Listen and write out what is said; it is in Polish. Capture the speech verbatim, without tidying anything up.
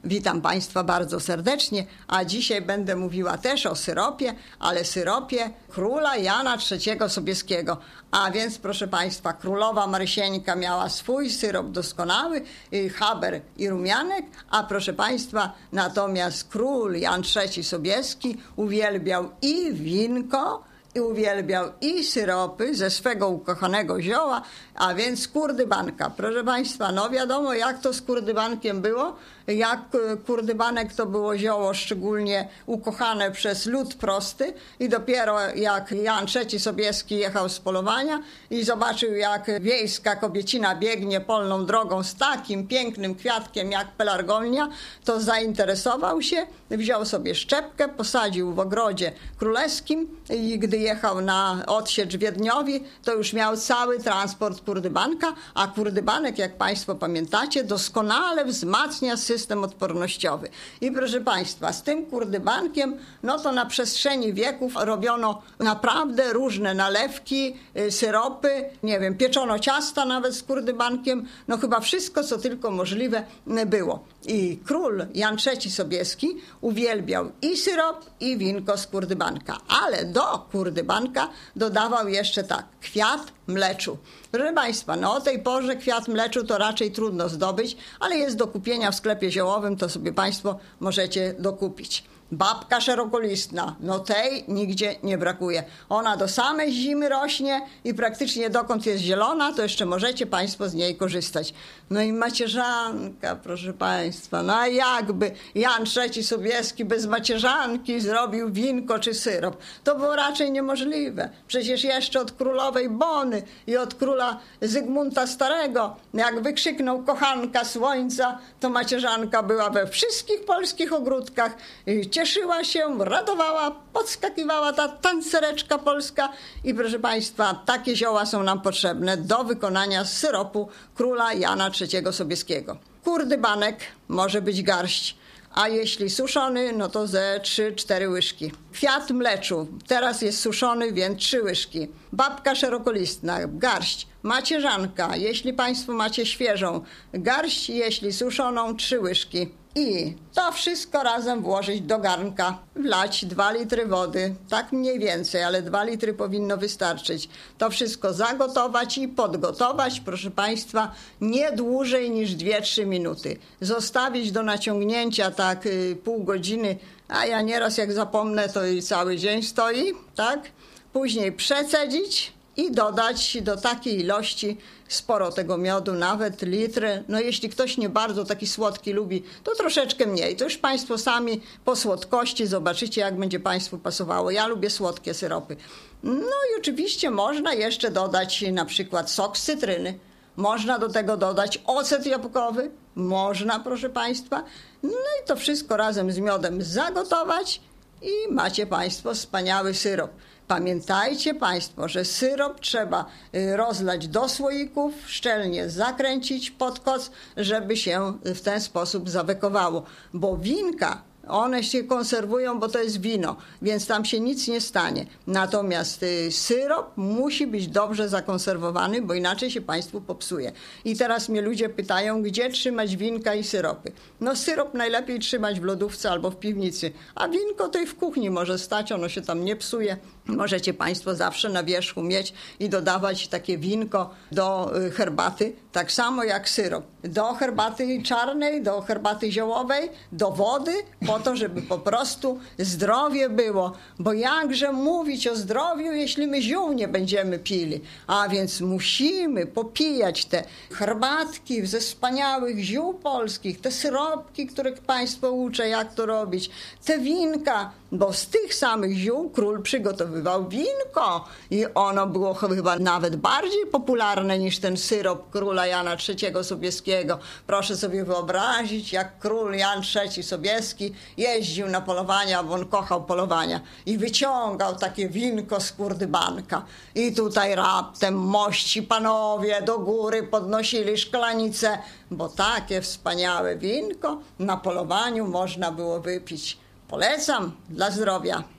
Witam Państwa bardzo serdecznie, a dzisiaj będę mówiła też o syropie, ale syropie króla Jana trzeciego Sobieskiego. A więc, proszę Państwa, królowa Marysieńka miała swój syrop doskonały, haber i rumianek, a proszę Państwa, natomiast król Jan trzeci Sobieski uwielbiał i winko, i uwielbiał i syropy ze swego ukochanego zioła, a więc kurdybanka. Proszę Państwa, no wiadomo jak to z kurdybankiem było, jak kurdybanek to było zioło szczególnie ukochane przez lud prosty i dopiero jak Jan trzeci Sobieski jechał z polowania i zobaczył jak wiejska kobiecina biegnie polną drogą z takim pięknym kwiatkiem jak pelargonia, to zainteresował się, wziął sobie szczepkę, posadził w ogrodzie królewskim i gdy jechał na odsiecz Wiedniowi, to już miał cały transport kurdybanka, a kurdybanek, jak Państwo pamiętacie, doskonale wzmacnia system odpornościowy. I proszę Państwa, z tym kurdybankiem, no to na przestrzeni wieków robiono naprawdę różne nalewki, syropy, nie wiem, pieczono ciasta nawet z kurdybankiem, no chyba wszystko, co tylko możliwe było. I król Jan trzeci Sobieski uwielbiał i syrop, i winko z kurdybanka, ale do kurdybanka dodawał jeszcze tak, kwiat mleczu. Proszę Państwa, no o tej porze kwiat mleczu to raczej trudno zdobyć, ale jest do kupienia w sklepie ziołowym, to sobie Państwo możecie dokupić. Babka szerokolistna, no tej nigdzie nie brakuje. Ona do samej zimy rośnie i praktycznie dokąd jest zielona, to jeszcze możecie Państwo z niej korzystać. No i macierzanka, proszę Państwa, no a jakby Jan trzeci Sobieski bez macierzanki zrobił winko czy syrop? To było raczej niemożliwe. Przecież jeszcze od królowej Bony i od króla Zygmunta Starego, jak wykrzyknął kochanka słońca, to macierzanka była we wszystkich polskich ogródkach. Cieszyła się, radowała, podskakiwała ta tancereczka polska i proszę Państwa, takie zioła są nam potrzebne do wykonania syropu króla Jana trzeciego Sobieskiego. Kurdybanek może być garść, a jeśli suszony, no to ze trzy cztery łyżki. Kwiat mleczu, teraz jest suszony, więc trzy łyżki. Babka szerokolistna, garść. Macierzanka, jeśli Państwo macie świeżą, garść, jeśli suszoną, trzy łyżki. I to wszystko razem włożyć do garnka, wlać dwa litry wody, tak mniej więcej, ale dwa litry powinno wystarczyć. To wszystko zagotować i podgotować, proszę Państwa, nie dłużej niż dwie trzy minuty. Zostawić do naciągnięcia tak y, pół godziny, a ja nieraz jak zapomnę, to i cały dzień stoi, tak? Później przecedzić i dodać do takiej ilości sporo tego miodu, nawet litry. No jeśli ktoś nie bardzo taki słodki lubi, to troszeczkę mniej. To już Państwo sami po słodkości zobaczycie, jak będzie Państwu pasowało. Ja lubię słodkie syropy. No i oczywiście można jeszcze dodać na przykład sok z cytryny. Można do tego dodać ocet jabłkowy. Można, proszę Państwa. No i to wszystko razem z miodem zagotować i macie Państwo wspaniały syrop. Pamiętajcie Państwo, że syrop trzeba rozlać do słoików, szczelnie zakręcić pod koc, żeby się w ten sposób zawekowało, bo winka, one się konserwują, bo to jest wino, więc tam się nic nie stanie. Natomiast syrop musi być dobrze zakonserwowany, bo inaczej się Państwu popsuje. I teraz mnie ludzie pytają, gdzie trzymać winka i syropy. No syrop najlepiej trzymać w lodówce albo w piwnicy, a winko to i w kuchni może stać, ono się tam nie psuje. Możecie Państwo zawsze na wierzchu mieć i dodawać takie winko do herbaty, tak samo jak syrop. Do herbaty czarnej, do herbaty ziołowej, do wody, po to, żeby po prostu zdrowie było. Bo jakże mówić o zdrowiu, jeśli my ziół nie będziemy pili. A więc musimy popijać te herbatki ze wspaniałych ziół polskich, te syropki, których Państwo uczę, jak to robić, te winka, bo z tych samych ziół król przygotowywał winko i ono było chyba nawet bardziej popularne niż ten syrop króla Jana trzeciego Sobieskiego. Proszę sobie wyobrazić, jak król Jan trzeci Sobieski jeździł na polowania, bo on kochał polowania i wyciągał takie winko z kurdybanka. I tutaj raptem mości panowie do góry podnosili szklanice, bo takie wspaniałe winko na polowaniu można było wypić. Polecam dla zdrowia.